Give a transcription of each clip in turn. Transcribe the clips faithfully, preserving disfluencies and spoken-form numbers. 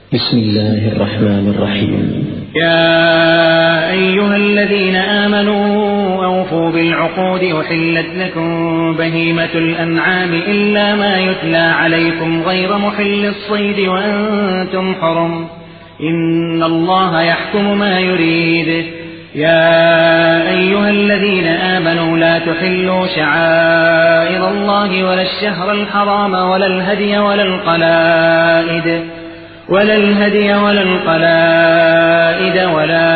بسم الله الرحمن الرحيم. يا أيها الذين آمنوا أوفوا بالعقود أحلت لكم بهيمة الأنعام إلا ما يتلى عليكم غير محل الصيد وأنتم حرم إن الله يحكم ما يريد. يا أيها الذين آمنوا لا تحلوا شعائر الله ولا الشهر الحرام ولا الهدي ولا القلائد ولا الهدي ولا القلائد ولا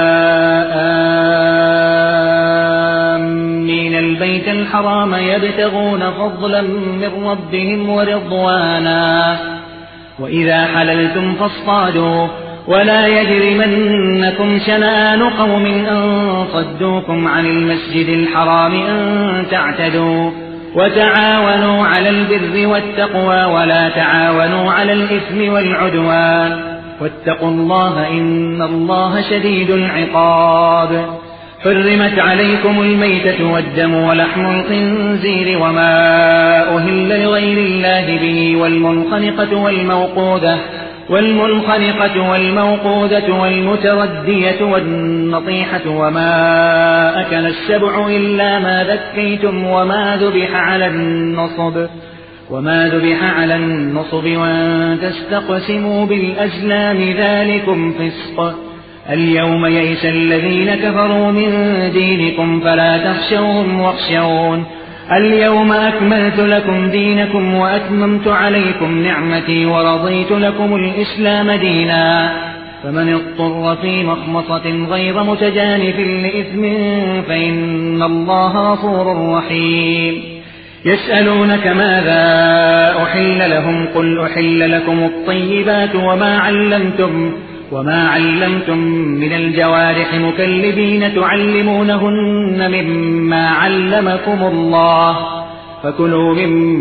آمين البيت الحرام يبتغون فضلا من ربهم ورضوانا وإذا حللتم فاصطادوا ولا يجرمنكم شنآن قوم أن صدوكم عن المسجد الحرام أن تعتدوا وتعاونوا على البر والتقوى ولا تعاونوا على الإثم والعدوان واتقوا الله إن الله شديد العقاب. حرمت عليكم الميتة والدم ولحم الخنزير وما أهل لغير الله به والمنخنقة والموقوذة والمنخنقة والموقوذة والمتردية والنطيحة وما أكل السبع إلا ما ذكيتم وما ذبح على النصب وما ذبح على النصب وأن تستقسموا بالأزلام ذلكم فسق. اليوم يئس الذين كفروا من دينكم فلا تخشوهم واخشون. اليوم أكملت لكم دينكم وأتممت عليكم نعمتي ورضيت لكم الإسلام دينا. فمن اضطر في مخمصة غير متجانف لإثم فإن الله غفور رحيم. يسألونك ماذا أحل لهم قل أحل لكم الطيبات وما علمتم وما علمتم من الجوارح مكلبين تعلمونهن مما علمكم الله فكلوا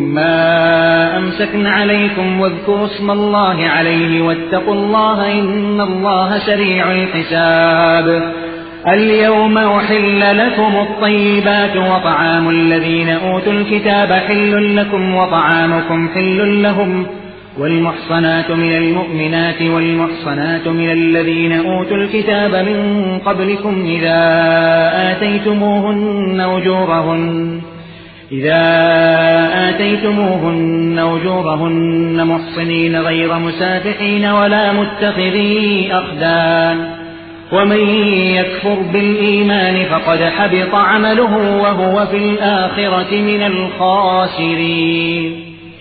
مما أمسكن عليكم واذكروا اسم الله عليه واتقوا الله إن الله سريع الحساب. اليوم أحل لكم الطيبات وطعام الذين أوتوا الكتاب حل لكم وطعامكم حل لهم والمحصنات من المؤمنات والمحصنات من الذين أوتوا الكتاب من قبلكم إذا آتيتموهن أجورهن إذا آتيتموهن أجورهن محصنين غير مسافحين ولا متخذي أخدان ومن يكفر بالإيمان فقد حبط عمله وهو في الآخرة من الخاسرين.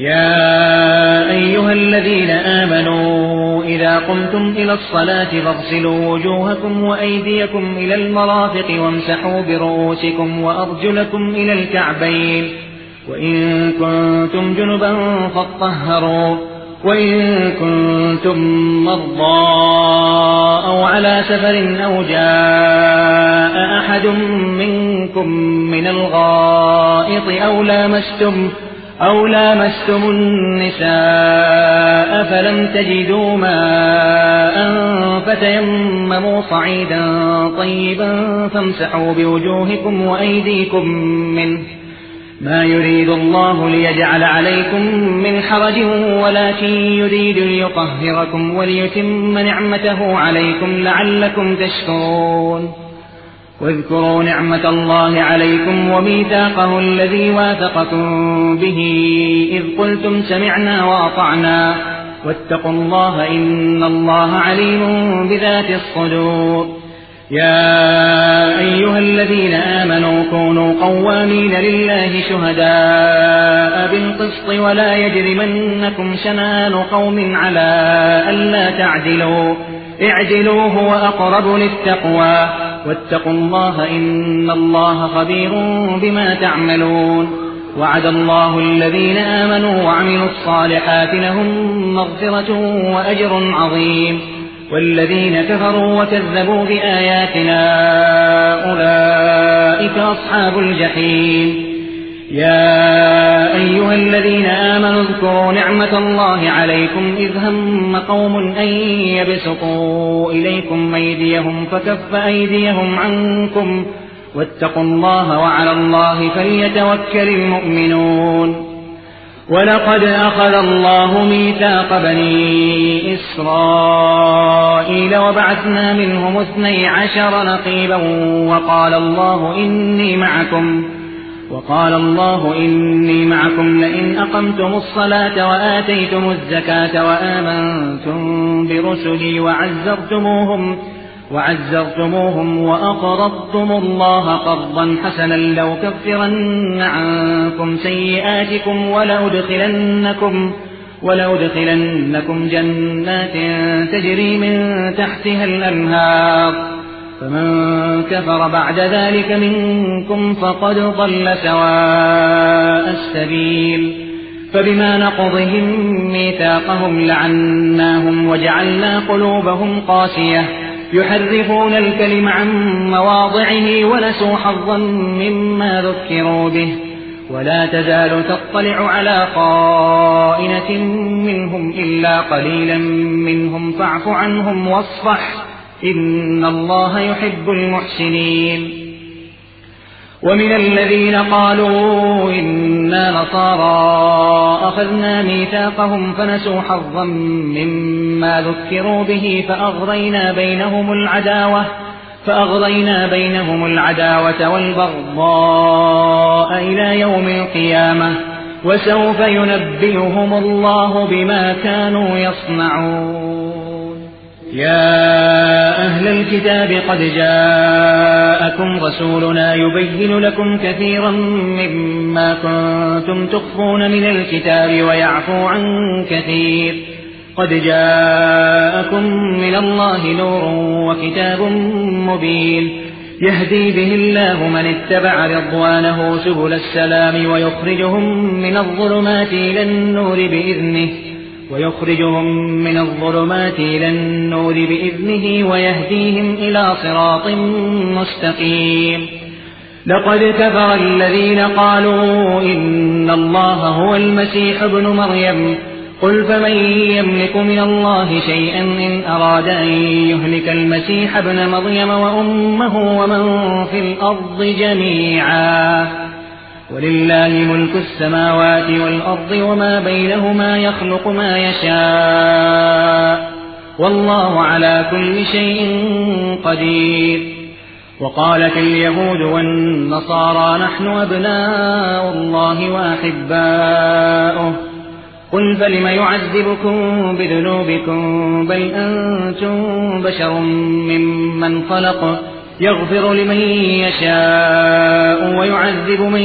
يا أيها الذين آمنوا إذا قمتم إلى الصلاة فاغسلوا وجوهكم وأيديكم إلى المرافق وامسحوا برؤوسكم وأرجلكم إلى الكعبين وإن كنتم جنبا فاطهروا وإن كنتم مرضى أو على سفر أو جاء أحد منكم من الغائط أو لامستم أو لامستم النساء فلم تجدوا ماء فتيمموا صعيدا طيبا فامسحوا بوجوهكم وأيديكم منه ما يريد الله ليجعل عليكم من حرج ولكن يريد ليطهركم وليتم نعمته عليكم لعلكم تشكرون. واذكروا نعمة الله عليكم وميثاقه الذي واثقكم به إذ قلتم سمعنا وأطعنا واتقوا الله إن الله عليم بذات الصدور. يا أيها الذين آمنوا كونوا قوامين لله شهداء بالقسط ولا يجرمنكم شنآن قوم على ألا تعدلوا اعدلوا هو أقرب للتقوى واتقوا الله إن الله خبير بما تعملون. وعد الله الذين آمنوا وعملوا الصالحات لهم مغفرة وأجر عظيم والذين كفروا وكذبوا بآياتنا أولئك أصحاب الجحيم. يا أيها الذين آمنوا اذكروا نعمة الله عليكم إذ هم قوم أن يبسطوا إليكم أيديهم فكف أيديهم عنكم واتقوا الله وعلى الله فليتوكل المؤمنون. ولقد أخذ الله ميثاق بني إسرائيل إسرائيل وبعثنا منهم اثني عشر نقيبا وقال الله إني معكم وقال الله إني معكم لئن أقمتم الصلاة وآتيتم الزكاة وآمنتم برسلي وعزرتموهم وعزرتموهم وأقرضتم الله قرضا حسنا لأكفرن عنكم سيئاتكم ولأدخلنكم ولأدخلنكم جنات تجري من تحتها الأنهار فمن كفر بعد ذلك منكم فقد ضل سواء السبيل فبما نقضهم ميثاقهم لعناهم وجعلنا قلوبهم قاسية يحرفون الكلم عن مواضعه ونسوا حظا مما ذكروا به ولا تزال تطلع على خائنة منهم إلا قليلا منهم فاعف عنهم واصفح إن الله يحب المحسنين. ومن الذين قالوا إنا نصارى أخذنا ميثاقهم فنسوا حظا مما ذكروا به فأغرينا بينهم العداوة فأغرينا بينهم العداوة والبغضاء إلى يوم القيامة وسوف ينبئهم الله بما كانوا يصنعون. يا أهل الكتاب قد جاءكم رسولنا يبين لكم كثيرا مما كنتم تخفون من الكتاب ويعفو عن كثير قد جاءكم من الله نور وكتاب مبين يهدي به الله من اتبع رضوانه سبل السلام ويخرجهم من الظلمات إلى النور بإذنه ويخرجهم من الظلمات إلى النور بإذنه ويهديهم إلى صراط مستقيم. لقد كفر الذين قالوا إن الله هو المسيح ابن مريم قل فمن يملك من الله شيئا إن أراد أن يهلك المسيح ابن مريم وأمه ومن في الأرض جميعا ولله ملك السماوات والأرض وما بينهما يخلق ما يشاء والله على كل شيء قدير. وقالت اليهود والنصارى نحن أبناء الله وأحباؤه قل فلم يعذبكم بذنوبكم بل أنتم بشر ممن خلق يغفر لمن يشاء ويعذب من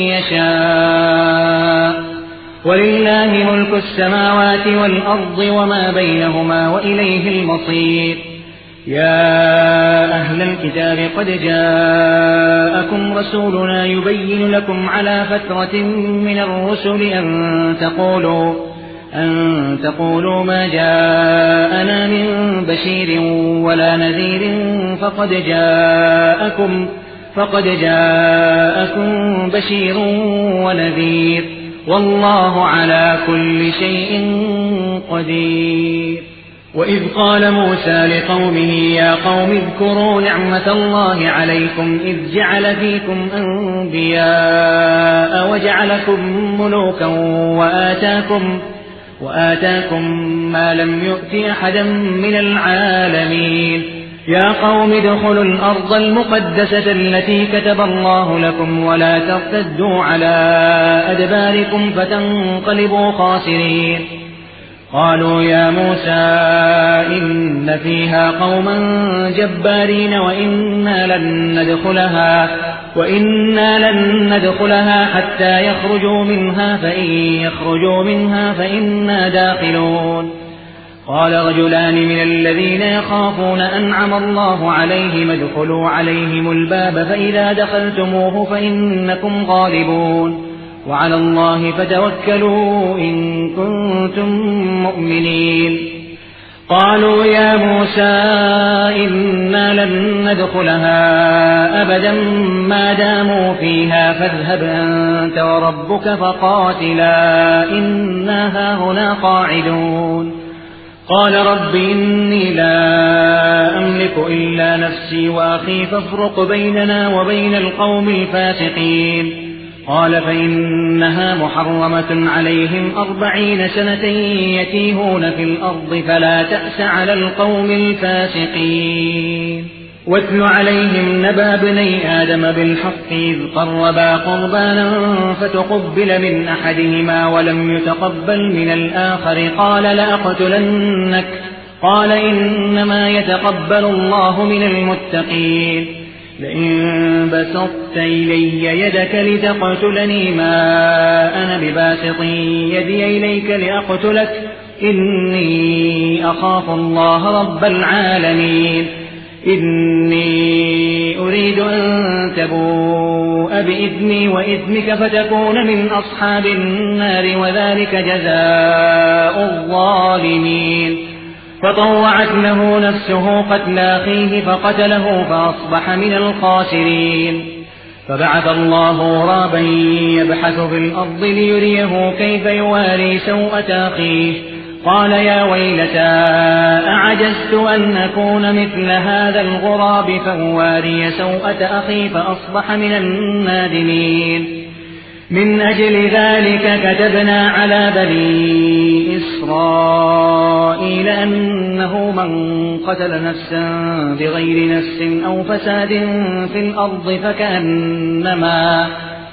يشاء ولله ملك السماوات والأرض وما بينهما وإليه المصير. يا أهل الكتاب قد جاءكم رسولنا يبين لكم على فترة من الرسل أن تقولوا أن تقولوا ما جاءنا من بشير ولا نذير فقد جاءكم فقد جاءكم بشير ونذير والله على كل شيء قدير. وإذ قال موسى لقومه يا قوم اذكروا نعمة الله عليكم إذ جعل فيكم أنبياء وجعلكم ملوكا وآتاكم وآتاكم ما لم يؤت أحدا من العالمين. يا قوم ادخلوا الأرض المقدسة التي كتب الله لكم ولا ترتدوا على أدباركم فتنقلبوا خاسرين. قالوا يا موسى إن فيها قوما جبارين وإنا لن ندخلها وإنا لن ندخلها حتى يخرجوا منها فإن يخرجوا منها فإنا داخلون. قال رجلان من الذين يخافون أنعم الله عليهم ادخلوا عليهم الباب فإذا دخلتموه فإنكم غالبون وعلى الله فتوكلوا إن كنتم مؤمنين. قالوا يا موسى إنا لن ندخلها أبدا ما داموا فيها فاذهب أنت وربك فقاتلا إنا هاهنا قاعدون. قال رب إني لا أملك إلا نفسي وأخي فافرق بيننا وبين القوم الفاسقين. قال فإنها محرمة عليهم أربعين سنة يتيهون في الأرض فلا تأس على القوم الفاسقين. واتل عليهم نبأ ابني آدم بالحق إذ قربا قربانا فتقبل من أحدهما ولم يتقبل من الآخر قال لأقتلنك قال إنما يتقبل الله من المتقين. لئن بسطت إلي يدك لتقتلني ما أنا بباسط يدي إليك لأقتلك إني أخاف الله رب العالمين. إني أريد أن تبوء بإثمي وإثمك فتكون من أصحاب النار وذلك جزاء الظالمين. فطوعت له نفسه قتل أخيه فقتله فأصبح من الخاسرين. فبعث الله غرابا يبحث في الأرض ليريه كيف يواري سوءة أخيه قال يا ويلتى أعجزت أن أكون مثل هذا الغراب فأواري سوءة أخي فأصبح من النادمين. من أجل ذلك كتبنا على بني إسرائيل أنه من قتل نفسا بغير نفس أو فساد في الأرض فكأنما,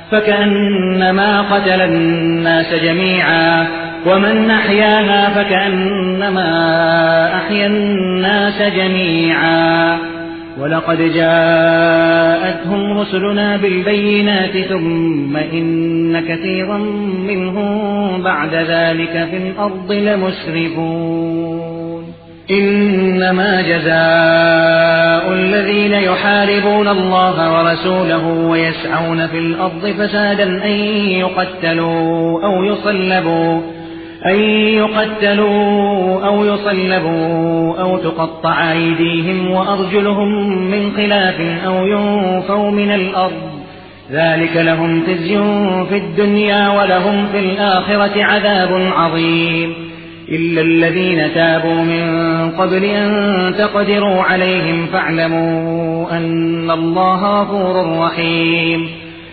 فكأنما قتل الناس جميعا ومن أحياها فكأنما أحيا الناس جميعا. ولقد جاءتهم رسلنا بالبينات ثم إن كثيرا منهم بعد ذلك في الأرض لمسرفون. إنما جزاء الذين يحاربون الله ورسوله ويسعون في الأرض فسادا أن يقتلوا أو يصلبوا أن يقتلوا أو يصلبوا أو تقطع أيديهم وأرجلهم من خلاف أو ينفوا من الأرض ذلك لهم خزي في الدنيا ولهم في الآخرة عذاب عظيم. إلا الذين تابوا من قبل أن تقدروا عليهم فاعلموا أن الله غفور رحيم.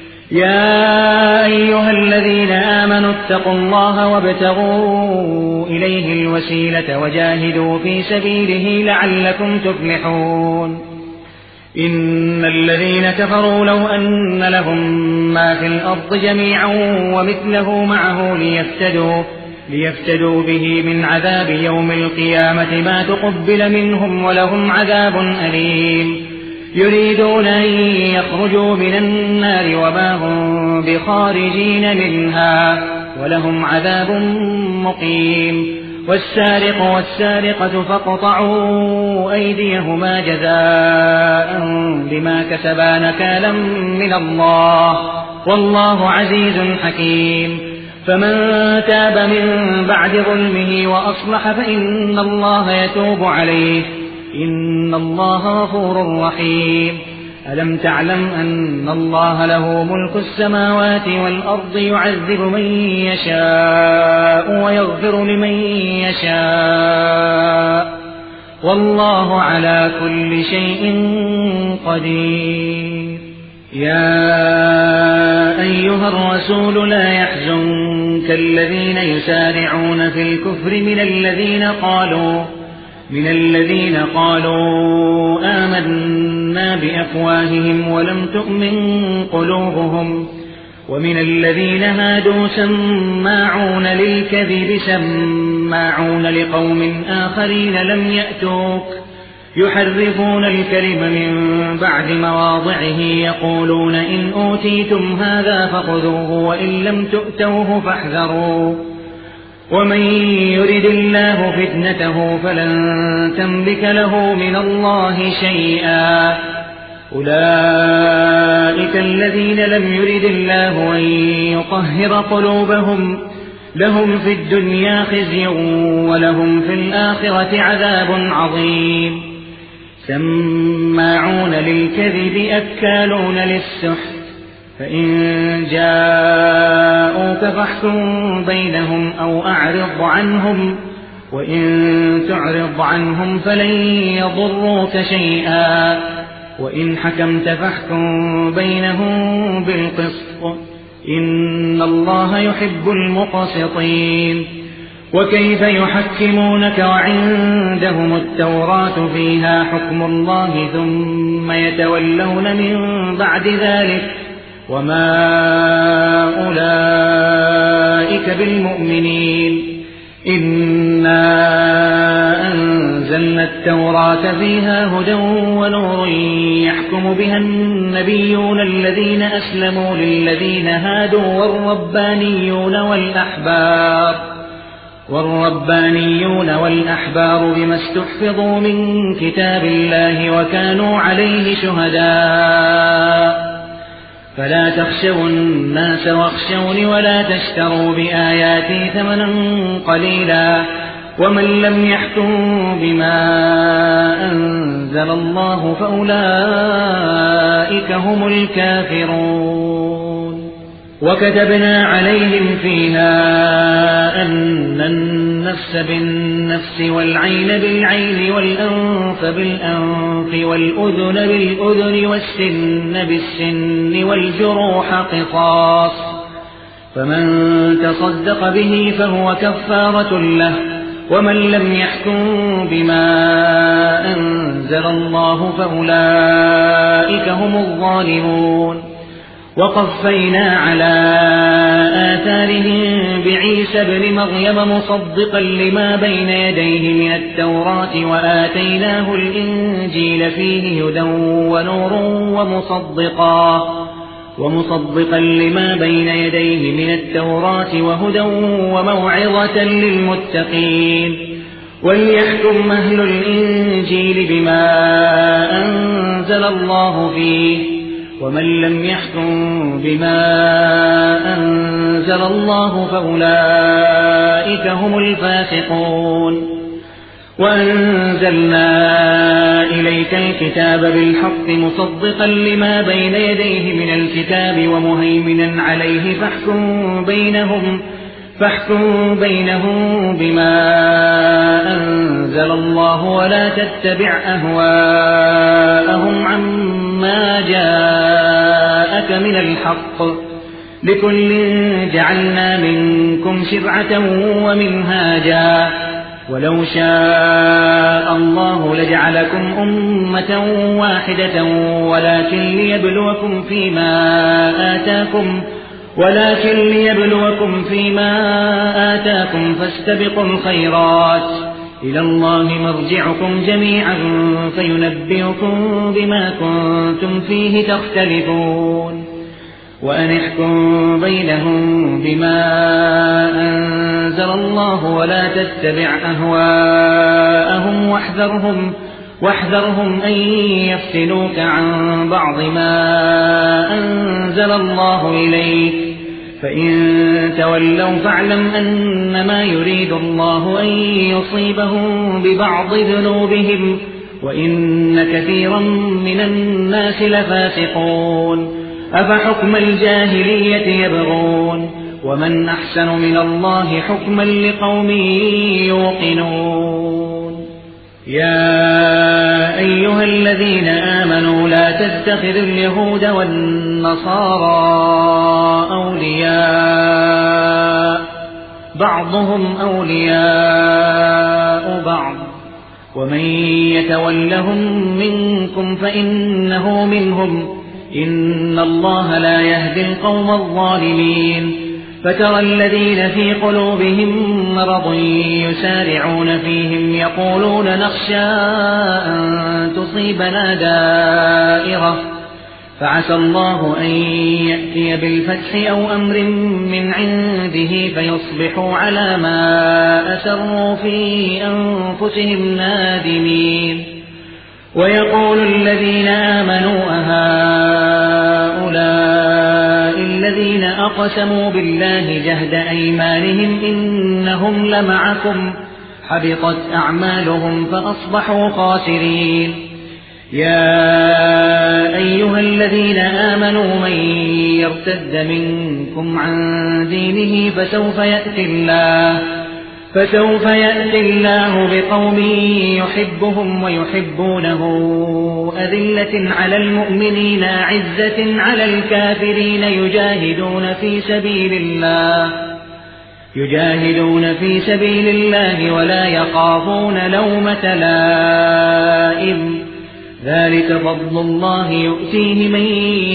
يا أيها الذين آمنوا اتقوا الله وابتغوا إليه الوسيلة وجاهدوا في سبيله لعلكم تفلحون. إن الذين كفروا لو أن لهم ما في الأرض جميعا ومثله معه ليفتدوا, ليفتدوا به من عذاب يوم القيامة ما تقبل منهم ولهم عذاب أليم. يريدون أن يخرجوا من النار وما هم بخارجين منها ولهم عذاب مقيم. والسارق والسارقة فاقطعوا أيديهما جزاء بما كسبا نكالا من الله والله عزيز حكيم. فمن تاب من بعد ظلمه وأصلح فإن الله يتوب عليه إن الله غفور رحيم. ألم تعلم أن الله له ملك السماوات والأرض يعذب من يشاء ويغفر لمن يشاء والله على كل شيء قدير. يا أيها الرسول لا يحزنك الذين يسارعون في الكفر من الذين قالوا من الذين قالوا آمنا بأفواههم ولم تؤمن قلوبهم ومن الذين هادوا سماعون للكذب سماعون لقوم آخرين لم يأتوك يحرفون الكلم من بعد مواضعه يقولون إن أوتيتم هذا فخذوه وإن لم تؤتوه فاحذروا ومن يرد الله فتنته فلن تملك له من الله شيئا. أولئك الذين لم يرد الله أن يطهر قلوبهم لهم في الدنيا خزي ولهم في الآخرة عذاب عظيم. سماعون للكذب أكالون للسحت فإن جاءوك فاحكم بينهم أو أعرض عنهم وإن تعرض عنهم فلن يضروك شيئا وإن حكمت فاحكم بينهم بالقسط إن الله يحب المقسطين. وكيف يحكمونك وعندهم التوراة فيها حكم الله ثم يتولون من بعد ذلك وما أولئك بالمؤمنين. إنا أنزلنا التوراة فيها هدى ونور يحكم بها النبيون الذين أسلموا للذين هادوا والربانيون والأحبار والربانيون والأحبار بما استحفظوا من كتاب الله وكانوا عليه شهداء. فلا تخشوا الناس واخشوني ولا تشتروا بآياتي ثمنا قليلا ومن لم يحكم بما أنزل الله فأولئك هم الكافرون. وكتبنا عليهم فيها أن النفس بالنفس والعين بالعين والأنف بالأنف والأذن بالأذن والسن بالسن والجروح قصاص، فمن تصدق به فهو كفارة له، ومن لم يحكم بما أنزل الله فأولئك هم الظالمون. وقفينا على آثارهم بعيسى ابن مريم مصدقا لما بين يديه من التوراة وآتيناه الإنجيل فيه هدى ونور ومصدقا ومصدقا لما بين يديه من التوراة وهدى وموعظة للمتقين. وليحكم أهل الإنجيل بما أنزل الله فيه، ومن لم يحكم بما أنزل الله فأولئك هم الفاسقون. وأنزلنا إليك الكتاب بالحق مصدقا لما بين يديه من الكتاب ومهيمنا عليه فاحكم بينهم فاحكم بينهم بما أنزل الله ولا تتبع أهواءهم عما جاءك من الحق، لكل جعلنا منكم شرعة ومنهاجا، ولو شاء الله لجعلكم أمة واحدة ولكن ليبلوكم فيما آتاكم ولكن ليبلوكم فيما آتاكم فاستبقوا الخيرات، إلى الله مرجعكم جميعا فينبئكم بما كنتم فيه تختلفون. وأن احكم بينهم بما أنزل الله ولا تتبع أهواءهم واحذرهم واحذرهم أن يفتنوك عن بعض ما أنزل الله إليك، فإن تولوا فاعلم أنما يريد الله أن يصيبهم ببعض ذنوبهم وإن كثيرا من الناس لفاسقون. أفحكم الجاهلية يبغون ومن أحسن من الله حكما لقوم يوقنون. يا أيها الذين آمنوا لا تتخذوا اليهود والنصارى أولياء بعضهم أولياء بعض ومن يتولهم منكم فإنه منهم، إن الله لا يهدي القوم الظالمين. فترى الذين في قلوبهم مرض يسارعون فيهم يقولون نخشى أن تصيبنا دائرة، فعسى الله أن يأتي بالفتح أو أمر من عنده فيصبحوا على ما أسروا في أنفسهم نادمين. ويقول الذين آمنوا أهؤلاء الذين أقسموا بالله جهد أيمانهم إنهم لمعكم حبطت أعمالهم فأصبحوا خاسرين. يا أيها الذين آمنوا من يرتد منكم عن دينه فسوف يأتي الله فسوف يأتي الله بقوم يحبهم ويحبونه أذلة على المؤمنين أعزة على الكافرين يجاهدون في سبيل الله يجاهدون في سبيل الله ولا يخافون لومة لائم ذلك فضل الله يؤتيه من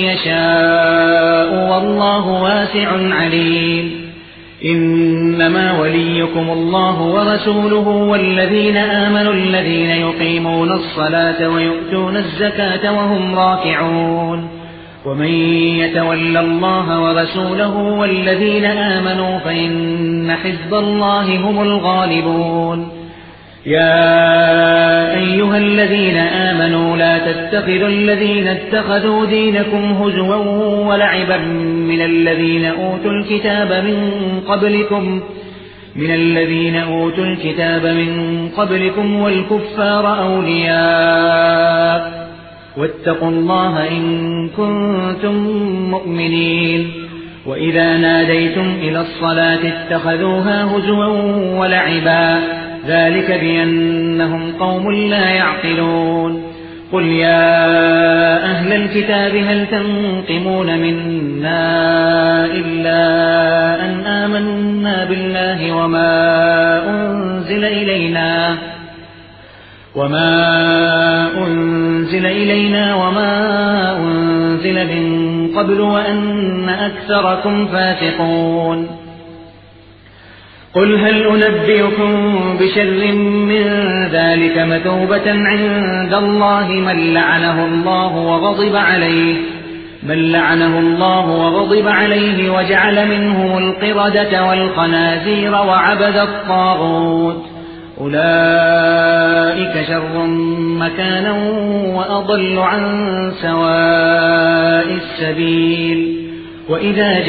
يشاء والله واسع عليم إنما وليكم الله ورسوله والذين آمنوا الذين يقيمون الصلاة ويؤتون الزكاة وهم راكعون ومن يتول الله ورسوله والذين آمنوا فإن حزب الله هم الغالبون يا أيها الذين آمنوا لا تتخذوا الذين اتخذوا دينكم هزوا ولعبا من الذين أوتوا الكتاب من قبلكم من الذين أوتوا الكتاب من قبلكم والكفار أولياء واتقوا الله إن كنتم مؤمنين وإذا ناديتم إلى الصلاة اتخذوها هزوا ولعبا ذلك بأنهم قوم لا يعقلون قل يا أهل الكتاب هل تنقمون منا إلا أن آمنا بالله وما أنزل إلينا وما أنزل إلينا وما أنزل من قبل وأن أكثركم فاسقون قل هل أنبئكم بشر من ذلك مثوبة عند الله من لعنه الله وغضب عليه من لعنه الله وغضب عليه وجعل منهم القردة والخنازير وعبد الطاغوت أولئك شر مكانا وأضل عن سواء السبيل وإذا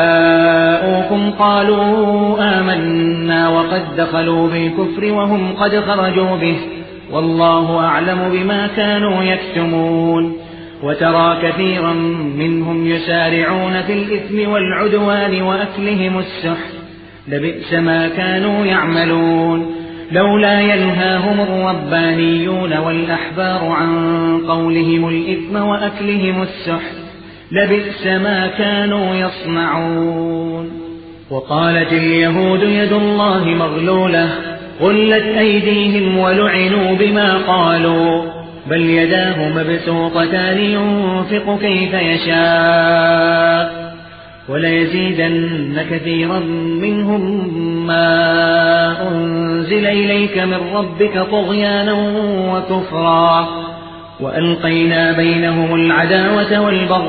جاءوكم قالوا آمنا وقد دخلوا بالكفر وهم قد خرجوا به والله أعلم بما كانوا يكتمون وترى كثيرا منهم يسارعون في الإثم والعدوان وأكلهم السحت لبئس ما كانوا يعملون لولا ينهاهم الربانيون والأحبار عن قولهم الإثم وأكلهم السحت لبئس ما كانوا يصنعون وقالت اليهود يد الله مغلولة غلت أيديهم ولعنوا بما قالوا بل يداه مبسوطتان ينفق كيف يشاء وليزيدن كثيرا منهم ما أنزل إليك من ربك طغيانا وكفرا وألقينا بينهم العداوة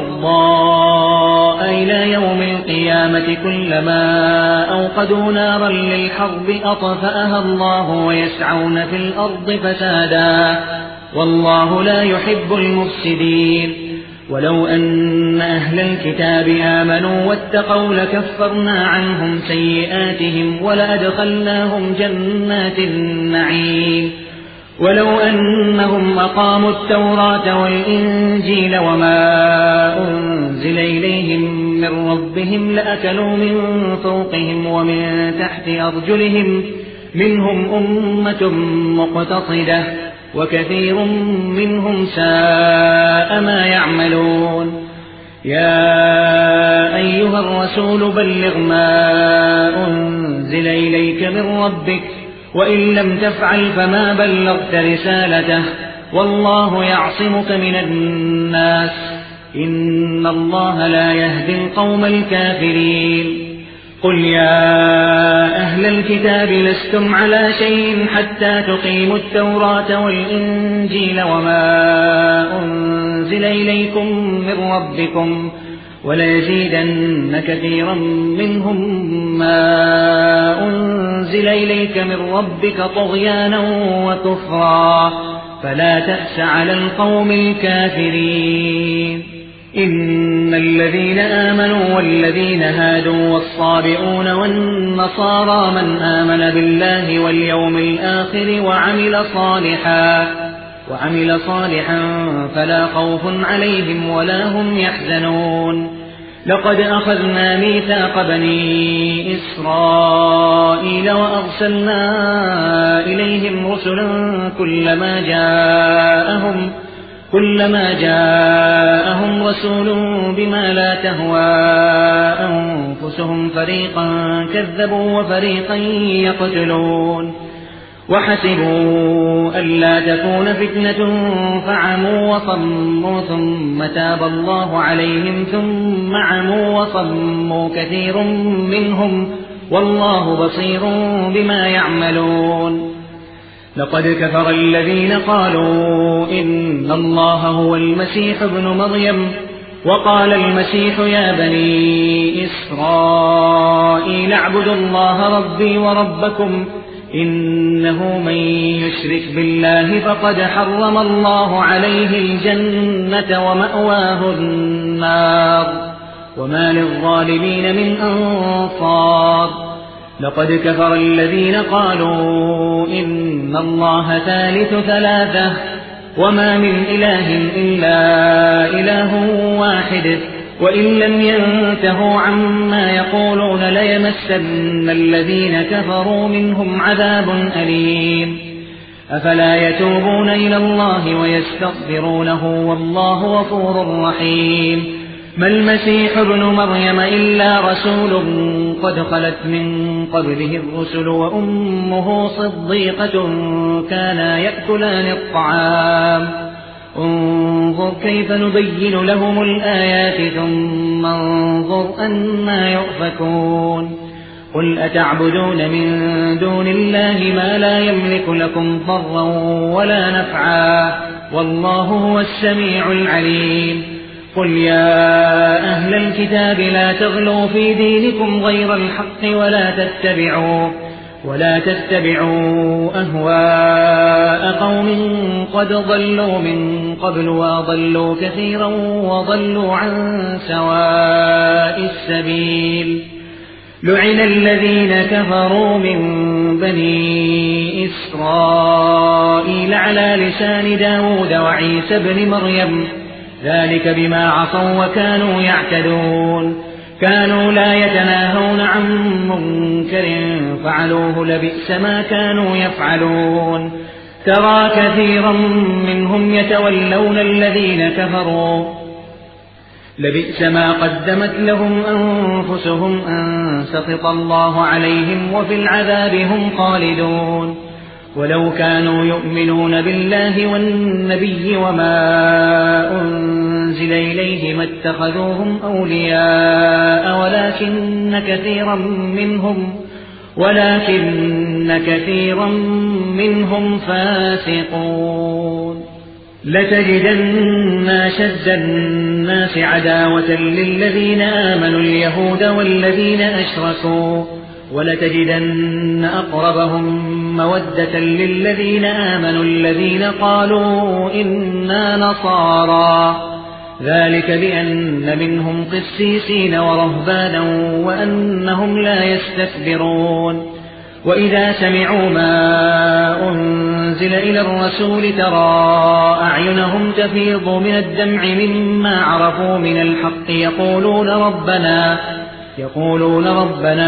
والبغضاء إلى يوم القيامة كلما أوقدوا نارا للحرب أطفأها الله ويسعون في الأرض فسادا والله لا يحب المفسدين ولو أن أهل الكتاب آمنوا واتقوا لكفرنا عنهم سيئاتهم ولأدخلناهم جنات النعيم ولو أنهم أقاموا التوراة والإنجيل وما أنزل إليهم من ربهم لأكلوا من فوقهم ومن تحت أرجلهم منهم أمة مقتصدة وكثير منهم ساء ما يعملون يا أيها الرسول بلغ ما أنزل إليك من ربك وإن لم تفعل فما بلغت رسالته والله يعصمك من الناس إن الله لا يهدي القوم الكافرين قل يا أهل الكتاب لستم على شيء حتى تقيموا التوراة والإنجيل وما أنزل إليكم من ربكم وليزيدن كثيرا منهم ما أنزل إليك من ربك طغيانا وكفرا فلا تأس على القوم الكافرين إن الذين آمنوا والذين هادوا والصابئون والنصارى من آمن بالله واليوم الآخر وعمل صالحا وعمل صالحا فلا خوف عليهم ولا هم يحزنون لقد أخذنا ميثاق بني إسرائيل وأرسلنا إليهم رسلا كلما جاءهم كلما جاءهم رسول بما لا تهوى أنفسهم فريقا كذبوا وفريقا يقتلون وحسبوا ألا تكون فتنة فعموا وصموا ثم تاب الله عليهم ثم عموا وصموا كثير منهم والله بصير بما يعملون. لقد كفر الذين قالوا إن الله هو المسيح ابن مريم وقال المسيح يا بني إسرائيل اعبدوا الله ربي وربكم إنه من يشرك بالله فقد حرم الله عليه الجنة ومأواه النار وما للظالمين من أنصار. لقد كفر الذين قالوا إن الله ثالث ثلاثة وما من إله إلا إله واحد وإن لم ينتهوا عما يقولون ليمسن الذين كفروا منهم عذاب أليم. أفلا يتوبون إلى الله ويستغفرونه والله غفور رحيم. ما المسيح ابن مريم إلا رسول قد خلت من قبله الرسل وأمه صديقة كانا يأكلان الطعام انظر كيف نبين لهم الآيات ثم انظر أنا يؤفكون. قل أتعبدون من دون الله ما لا يملك لكم ضرا ولا نفعا والله هو السميع العليم. قل يا أهل الكتاب لا تغلوا في دينكم غير الحق ولا تتبعوا ولا تتبعوا أهواء قوم قد ضلوا من قبل وضلوا كثيرا وضلوا عن سواء السبيل. لعن الذين كفروا من بني إسرائيل على لسان داود وعيسى بن مريم ذلك بما عصوا وكانوا يعتدون. كانوا لا يتناهون عن منكر فعلوه لبئس ما كانوا يفعلون. ترى كثيرا منهم يتولون الذين كفروا لبئس ما قدمت لهم أنفسهم أن سخط الله عليهم وفي العذاب هم خالدون. ولو كانوا يؤمنون بالله والنبي وما أنزل إليه ما اتخذوهم أولياء ولكن كثيرا منهم ولكن كثيرا منهم فاسقون. لتجدن أشد الناس عداوة للذين آمنوا اليهود والذين أشركوا ولتجدن أقربهم مودة للذين آمنوا الذين قالوا إنا نصارى ذلك بأن منهم قسيسين ورهبانا وأنهم لا يستكبرون. وإذا سمعوا ما أنزل إلى الرسول ترى أعينهم تفيض من الدمع مما عرفوا من الحق يقولون ربنا يقولون ربنا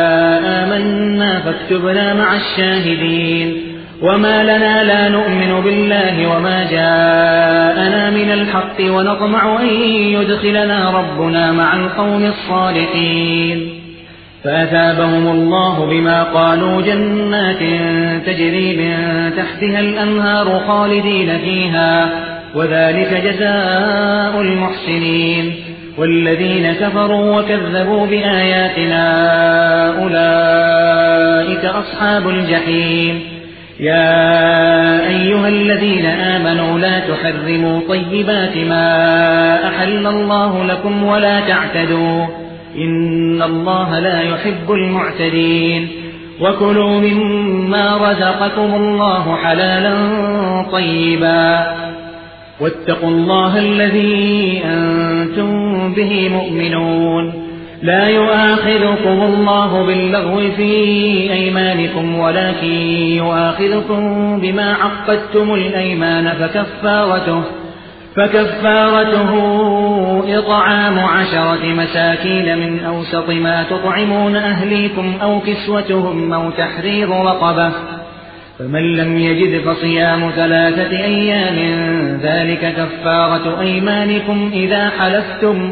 آمنا فاكتبنا مع الشاهدين. وما لنا لا نؤمن بالله وما جاءنا من الحق ونطمع أن يدخلنا ربنا مع القوم الصالحين. فأثابهم الله بما قالوا جنات تجري من تحتها الأنهار خالدين فيها وذلك جزاء المحسنين. والذين كفروا وكذبوا بآياتنا أولئك أصحاب الجحيم. يا أيها الذين آمنوا لا تحرموا طيبات ما أحل الله لكم ولا تعتدوا إن الله لا يحب المعتدين. وكلوا مما رزقكم الله حلالا طيبا واتقوا الله الذي أنتم به مؤمنون. لا يؤاخذكم الله باللغو في أيمانكم ولكن يؤاخذكم بما عقدتم الأيمان فكفارته, فكفارته إطعام عشرة مساكين من أوسط ما تطعمون أهليكم أو كسوتهم أو تحرير رقبة، فمن لم يجد فصيام ثلاثة أيام ذلك كفارة أيمانكم إذا حلفتم،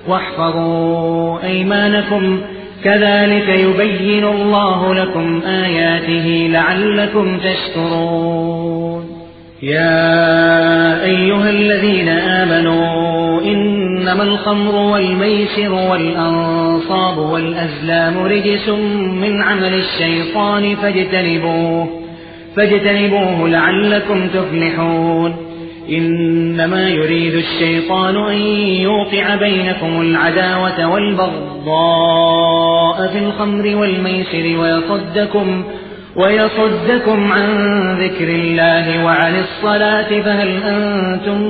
واحفظوا أيمانكم كذلك يبين الله لكم آياته لعلكم تشكرون. يا أيها الذين آمنوا إنما الخمر والميسر والأنصاب والأزلام رجس من عمل الشيطان فاجتنبوه فاجتنبوه لعلكم تفلحون. إنما يريد الشيطان أن يوقع بينكم العداوة والبغضاء في الخمر والميسر ويصدكم ويصدكم عن ذكر الله وعن الصلاة فهل أنتم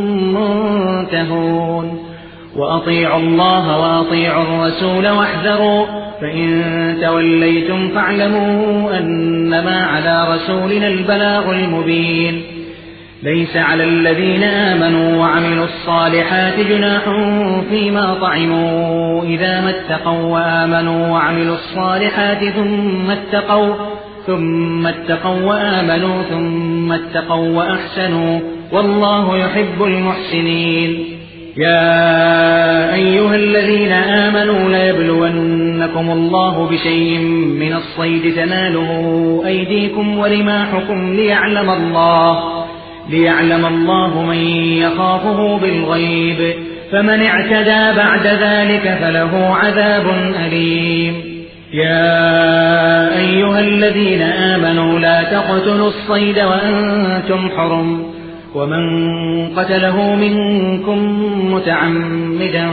منتهون. وأطيعوا الله وأطيعوا الرسول واحذروا، فإن توليتم فاعلموا أنما على رسولنا البلاغ المبين. ليس على الذين آمنوا وعملوا الصالحات جناح فيما طعموا إذا ما اتقوا وآمنوا وعملوا الصالحات ثم اتقوا ثم اتقوا وآمنوا ثم اتقوا وأحسنوا والله يحب المحسنين. يا أيها الذين آمنوا ليبلونكم الله بشيء من الصيد تناله أيديكم ورماحكم ليعلم الله ليعلم الله من يخافه بالغيب، فمن اعتدى بعد ذلك فله عذاب أليم. يا أيها الذين آمنوا لا تقتلوا الصيد وأنتم حرم، ومن قتله منكم متعمدا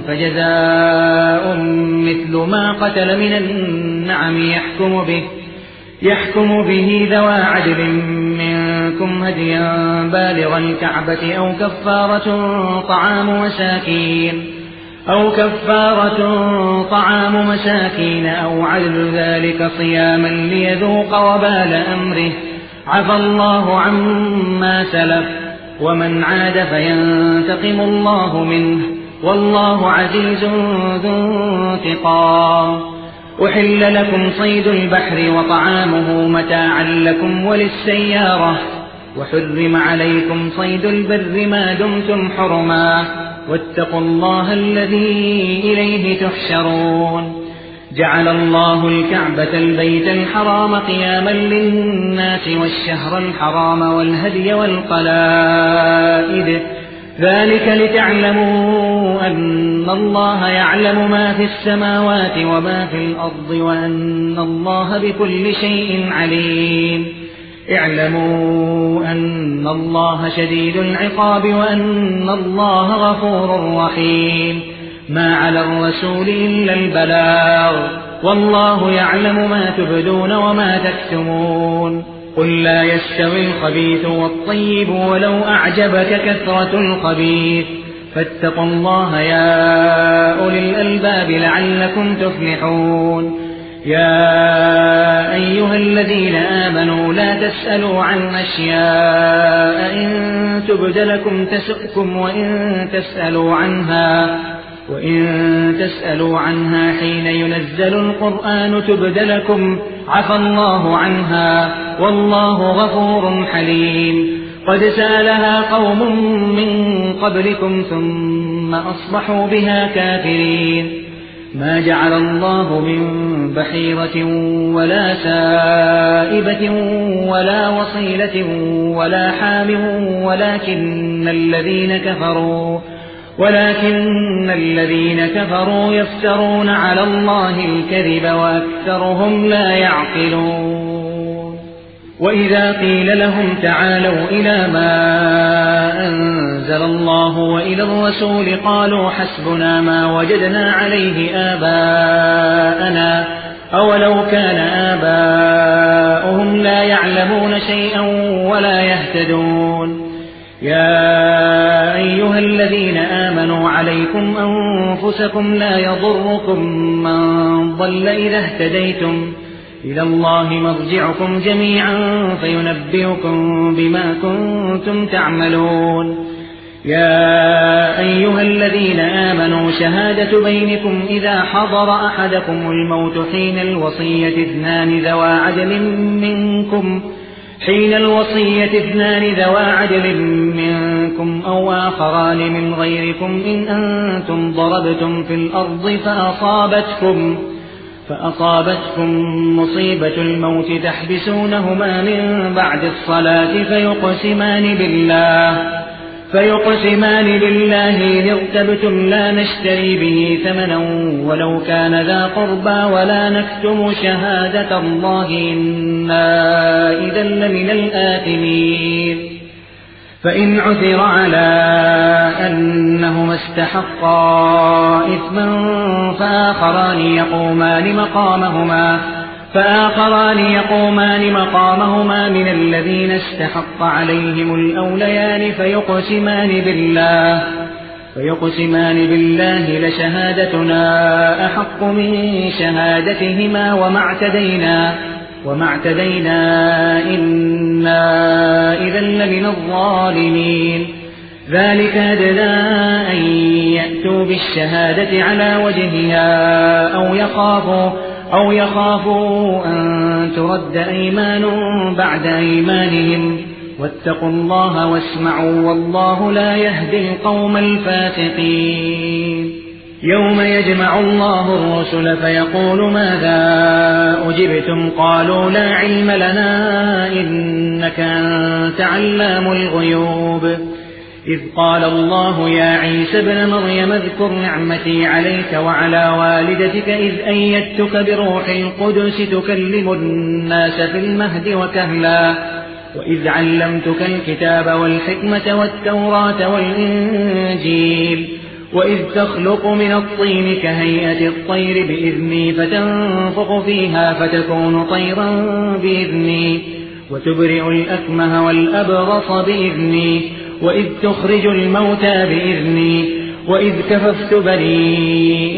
فجزاء مثل ما قتل من النعم يحكم به يحكم به ذوى عدل منكم هديا بالغ الكعبة أو كفارة طعام مساكين أو كفارة طعام مساكين أو عدل ذلك صياما ليذوق وبال أمره، عفى الله عما سلف، ومن عاد فينتقم الله منه، والله عزيز ذو انتقام. أحل لكم صيد البحر وطعامه متاعا لكم وللسيارة، وحرم عليكم صيد البر ما دمتم حرما، واتقوا الله الذي إليه تحشرون. جعل الله الكعبة البيت الحرام قياما للناس والشهر الحرام والهدي والقلائد، ذلك لتعلموا أن الله يعلم ما في السماوات وما في الأرض وأن الله بكل شيء عليم. اعلموا أن الله شديد العقاب وأن الله غفور رحيم. ما على الرسول إلا البلاغ، والله يعلم ما تبدون وما تكتمون. قل لا يستوي الخبيث والطيب ولو أعجبك كثرة الخبيث، فاتقوا الله يا أولي الألباب لعلكم تفلحون. يا أيها الذين آمنوا لا تسألوا عن أشياء إن تبد لكم تسؤكم وإن تسألوا عنها وإن تسألوا عنها حين ينزل القرآن تبد لكم عفى الله عنها، والله غفور حليم. قد سألها قوم من قبلكم ثم أصبحوا بها كافرين. ما جعل الله من بحيرة ولا سائبة ولا وصيلة ولا حام ولكن الذين كفروا ولكن الذين كفروا يفترون على الله الكذب وأكثرهم لا يعقلون. وإذا قيل لهم تعالوا إلى ما أنزل الله وإلى الرسول قالوا حسبنا ما وجدنا عليه آباءنا أولو كان آباؤهم لا يعلمون شيئا ولا يهتدون. يا أيها الذين آمنوا عليكم أنفسكم لا يضركم من ضل إذا اهتديتم، إلى الله مرجعكم جميعا فينبئكم بما كنتم تعملون. يا أيها الذين آمنوا شهادة بينكم إذا حضر أحدكم الموت حين الوصية اثنان ذوى عدل منكم حين الوصية اثنان ذوى عدل منكم أو آخران من غيركم إن أنتم ضربتم في الأرض فأصابتكم فأصابتكم مصيبة الموت تحبسونهما من بعد الصلاة فيقسمان بالله فيقسمان بالله إن ارتبتم لا نشتري به ثمنا ولو كان ذا قربى ولا نكتم شهادة الله إنا إذا لمن الآثمين فإن عثر على أنهما استحقا إثما فآخران يقومان مقامهما فآخران يقومان مقامهما من الذين استحق عليهم الأوليان فيقسمان بالله فيقسمان بالله لشهادتنا أحق من شهادتهما وما اعتدينا وما اعتدينا إنا إذا لمن الظالمين ذلك أدنى أن يأتوا بالشهادة على وجهها أو يخافوا أو يخافوا أن ترد أيمان بعد أيمانهم واتقوا الله واسمعوا والله لا يهدي القوم الفاسقين يوم يجمع الله الرسل فيقول ماذا أجبتم قالوا لا علم لنا إنك أنت علام الغيوب إذ قال الله يا عيسى ابن مريم اذكر نعمتي عليك وعلى والدتك إذ أيدتك بروح القدس تكلم الناس في المهد وكهلا وإذ علمتك الكتاب والحكمة والتوراة والإنجيل وإذ تخلق من الطين كهيئة الطير بإذني فتنفخ فيها فتكون طيرا بإذني وتبرئ الأكمه والأبرص بإذني وإذ تخرج الموتى بإذني وإذ كففت بني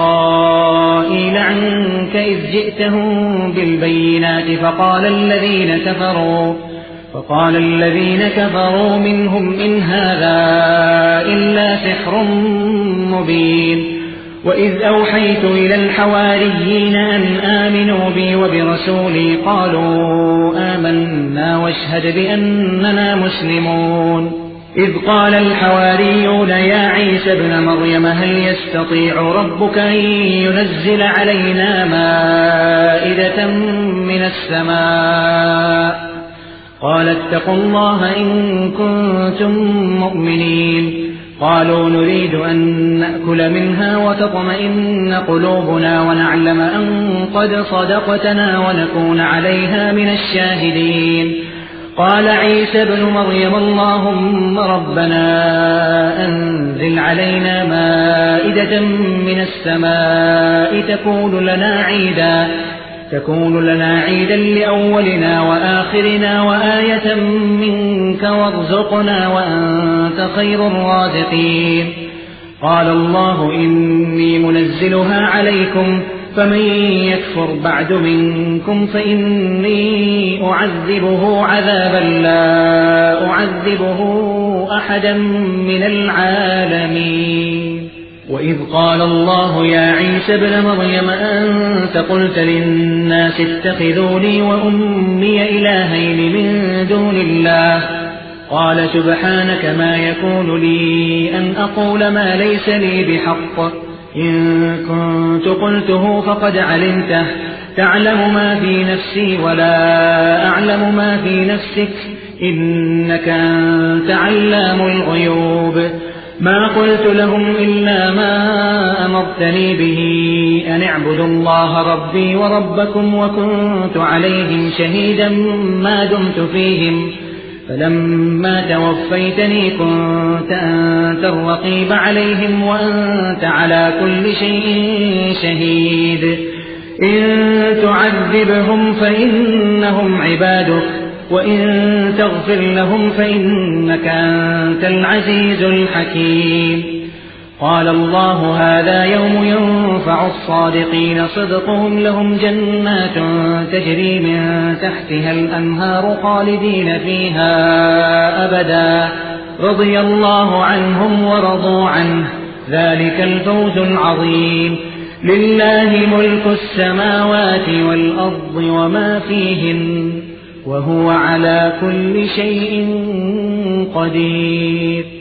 إسرائيل عنك إذ جئتهم بالبينات فقال الذين كفروا فقال الذين كفروا منهم إن هذا إلا سحر مبين وإذ أوحيت إلى الحواريين أن آمنوا بي وبرسولي قالوا آمنا واشهد بأننا مسلمون إذ قال الحواريون يا عيسى ابن مريم هل يستطيع ربك أن ينزل علينا مائدة من السماء قال اتقوا الله إن كنتم مؤمنين قالوا نريد أن نأكل منها وتطمئن قلوبنا ونعلم أن قد صدقتنا ونكون عليها من الشاهدين قال عيسى ابن مريم اللهم ربنا أنزل علينا مائدة من السماء تكون لنا عيدا تكون لنا عيدا لأولنا وآخرنا وآية منك وارزقنا وأنت خير الرازقين قال الله إني منزلها عليكم فمن يكفر بعد منكم فإني أعذبه عذابا لا أعذبه أحدا من العالمين وإذ قال الله يا عيسى ابن مريم أنت قلت للناس اتخذوني وأمي إلهين من دون الله قال سبحانك ما يكون لي أن أقول ما ليس لي بحق إن كنت قلته فقد علمته تعلم ما في نفسي ولا أعلم ما في نفسك إنك أنت علام الغيوب ما قلت لهم إلا ما أمرتني به أن اعبدوا الله ربي وربكم وكنت عليهم شهيدا ما دمت فيهم فلما توفيتني كنت أنت الرقيب عليهم وأنت على كل شيء شهيد إن تعذبهم فإنهم عبادك وإن تغفر لهم فإنك أنت العزيز الحكيم قال الله هذا يوم ينفع الصادقين صدقهم لهم جنات تجري من تحتها الأنهار خالدين فيها أبدا رضي الله عنهم ورضوا عنه، ذلك الفوز العظيم. لله ملك السماوات والأرض وما فيهن، وهو على كل شيء قدير.